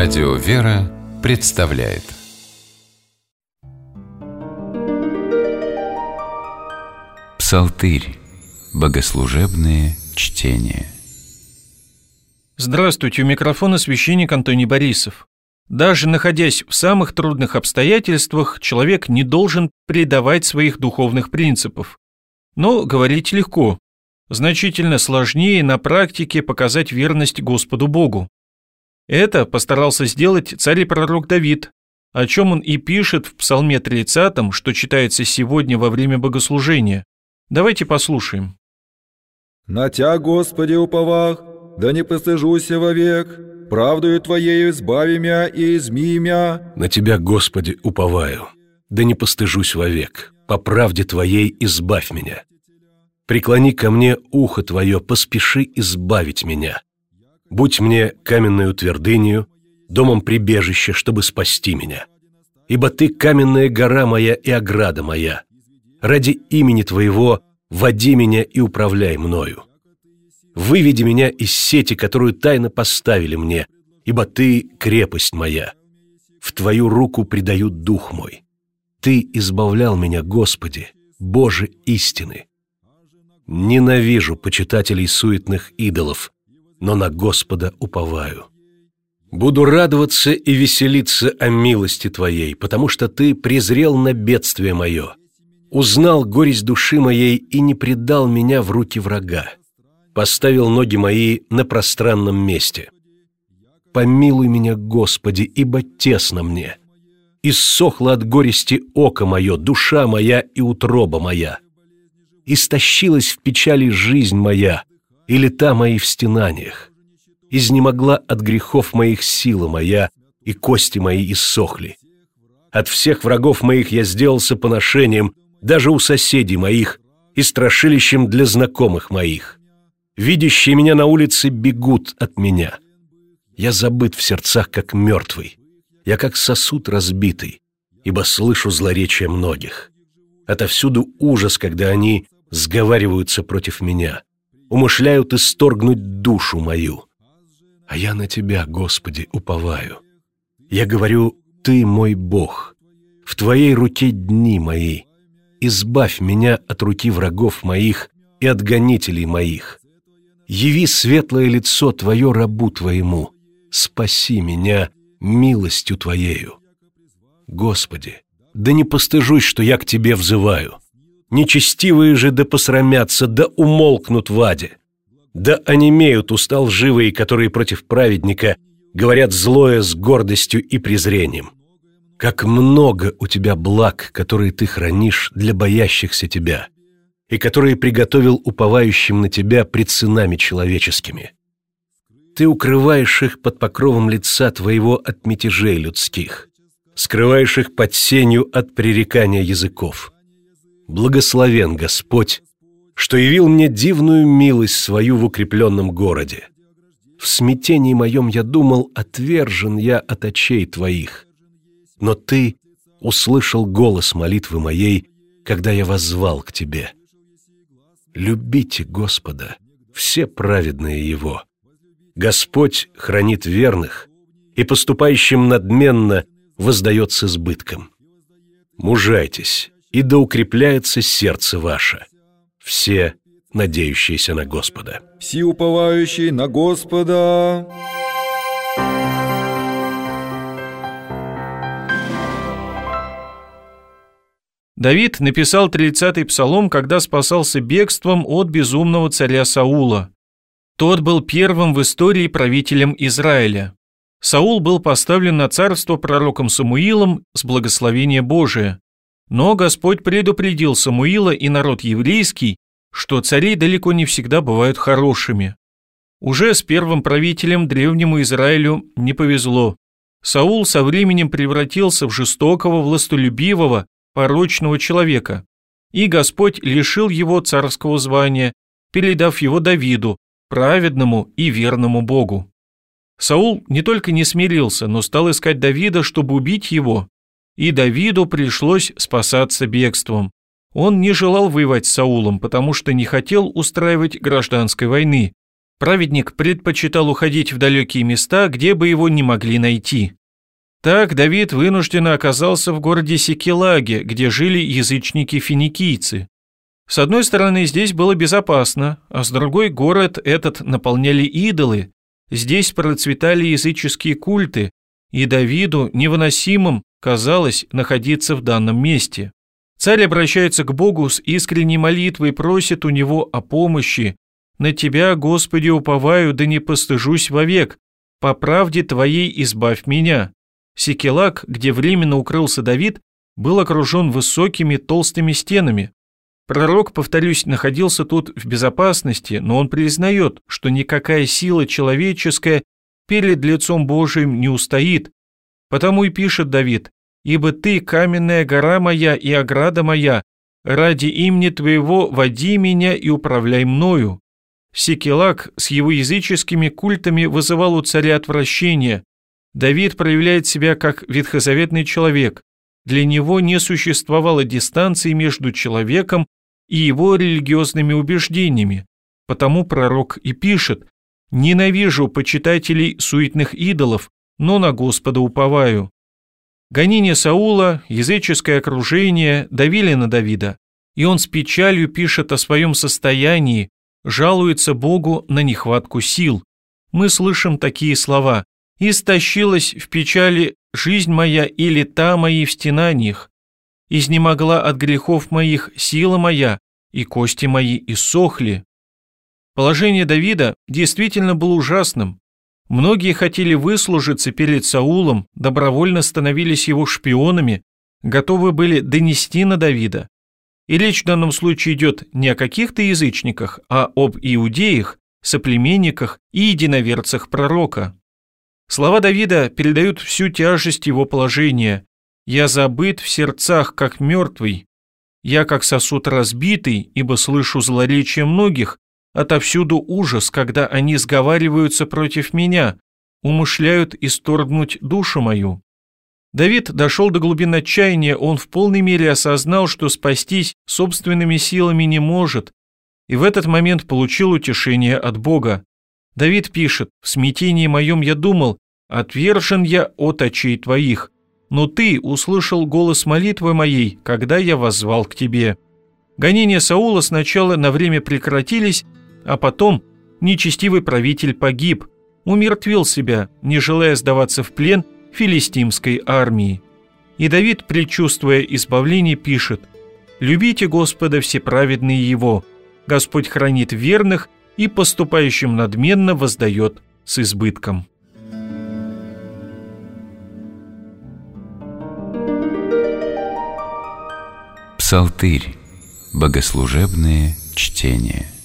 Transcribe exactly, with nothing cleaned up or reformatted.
Радио «Вера» представляет Псалтырь. Богослужебные чтения. Здравствуйте, у микрофона священник Антоний Борисов. Даже находясь в самых трудных обстоятельствах, человек не должен предавать своих духовных принципов. Но говорить легко. Значительно сложнее на практике показать верность Господу Богу. Это постарался сделать царь и пророк Давид, о чем он и пишет в Псалме тридцатом, что читается сегодня во время богослужения. Давайте послушаем. «На Тя, Господи, уповах, да не постыжуся вовек, правдою Твоею избави мя и изми мя». На Тебя, Господи, уповаю, да не постыжусь вовек, по правде Твоей избавь меня. Преклони ко мне ухо Твое, поспеши избавить меня. Будь мне каменною твердынею, домом прибежища, чтобы спасти меня. Ибо Ты каменная гора моя и ограда моя. Ради имени Твоего води меня и управляй мною. Выведи меня из сети, которую тайно поставили мне, ибо Ты крепость моя. В Твою руку предаю дух мой. Ты избавлял меня, Господи, Боже истины. Ненавижу почитателей суетных идолов, но на Господа уповаю. Буду радоваться и веселиться о милости Твоей, потому что Ты презрел на бедствие мое, узнал горесть души моей и не предал меня в руки врага, поставил ноги мои на пространном месте. Помилуй меня, Господи, ибо тесно мне. Иссохло от горести око мое, душа моя и утроба моя. Истощилась в печали жизнь моя, и лета мои в стенаниях. Изнемогла от грехов моих сила моя, и кости мои иссохли. От всех врагов моих я сделался поношением, даже у соседей моих, и страшилищем для знакомых моих. Видящие меня на улице бегут от меня. Я забыт в сердцах, как мертвый. Я как сосуд разбитый, ибо слышу злоречие многих. Отовсюду ужас, когда они сговариваются против меня, умышляют исторгнуть душу мою. А я на Тебя, Господи, уповаю. Я говорю, Ты мой Бог, в Твоей руке дни мои. Избавь меня от руки врагов моих и от гонителей моих. Яви светлое лицо Твое рабу Твоему, спаси меня милостью Твоею. Господи, да не постыжусь, что я к Тебе взываю. Нечестивые же да посрамятся, да умолкнут в аде. Да онемеют уста лживые, которые против праведника говорят злое с гордостью и презрением. Как много у Тебя благ, которые Ты хранишь для боящихся Тебя, и которые приготовил уповающим на Тебя пред сынами человеческими. Ты укрываешь их под покровом лица Твоего от мятежей людских, скрываешь их под сенью от пререкания языков. Благословен Господь, что явил мне дивную милость свою в укрепленном городе. В смятении моем я думал, отвержен я от очей Твоих. Но Ты услышал голос молитвы моей, когда я воззвал к Тебе. Любите Господа, все праведные Его. Господь хранит верных, и поступающим надменно воздает с избытком. Мужайтесь, и да укрепляется сердце ваше, все надеющиеся на Господа. Все уповающие на Господа. Давид написал тридцатый псалом, когда спасался бегством от безумного царя Саула. Тот был первым в истории правителем Израиля. Саул был поставлен на царство пророком Самуилом с благословения Божия. Но Господь предупредил Самуила и народ еврейский, что цари далеко не всегда бывают хорошими. Уже с первым правителем древнему Израилю не повезло. Саул со временем превратился в жестокого, властолюбивого, порочного человека, и Господь лишил его царского звания, передав его Давиду, праведному и верному Богу. Саул не только не смирился, но стал искать Давида, чтобы убить его, и Давиду пришлось спасаться бегством. Он не желал воевать с Саулом, потому что не хотел устраивать гражданской войны, Праведник предпочитал уходить в далекие места, где бы его не могли найти. Так Давид вынужденно оказался в городе Сикелаге, где жили язычники-финикийцы. С одной стороны, здесь было безопасно, а с другой город этот наполняли идолы. Здесь процветали языческие культы, и Давиду невыносимым казалось находиться в данном месте. Царь обращается к Богу с искренней молитвой и просит у него о помощи. «На Тебя, Господи, уповаю, да не постыжусь вовек. По правде Твоей избавь меня». Сикелаг, где временно укрылся Давид, был окружен высокими толстыми стенами. Пророк, повторюсь, находился тут в безопасности, но он признает, что никакая сила человеческая перед лицом Божиим не устоит. Потому и пишет Давид: «Ибо Ты, каменная гора моя и ограда моя, ради имени Твоего води меня и управляй мною». Сикелаг с его языческими культами вызывал у царя отвращение. Давид проявляет себя как ветхозаветный человек. Для него не существовало дистанции между человеком и его религиозными убеждениями. Потому пророк и пишет: «Ненавижу почитателей суетных идолов, но на Господа уповаю». Гонение Саула, языческое окружение давили на Давида, и он с печалью пишет о своем состоянии, жалуется Богу на нехватку сил. Мы слышим такие слова: «Истощилась в печали жизнь моя и лета мои в стенаниях. Изнемогла от грехов моих сила моя, и кости мои иссохли». Положение Давида действительно было ужасным. Многие хотели выслужиться перед Саулом, добровольно становились его шпионами, готовы были донести на Давида. И речь в данном случае идет не о каких-то язычниках, а об иудеях, соплеменниках и единоверцах пророка. Слова Давида передают всю тяжесть его положения. «Я забыт в сердцах, как мертвый. Я, как сосуд разбитый, ибо слышу злоречие многих, отовсюду ужас, когда они сговариваются против меня, умышляют исторгнуть душу мою». Давид дошел до глубин отчаяния, он в полной мере осознал, что спастись собственными силами не может, и в этот момент получил утешение от Бога. Давид пишет: «В смятении моем я думал, отвержен я от очей твоих, но ты услышал голос молитвы моей, когда я воззвал к тебе». Гонения Саула сначала на время прекратились, а потом нечестивый правитель погиб, умертвил себя, не желая сдаваться в плен филистимской армии. И Давид, предчувствуя избавление, пишет: «Любите Господа всеправедные Его, Господь хранит верных и поступающим надменно воздает с избытком». Псалтырь. Богослужебные чтения.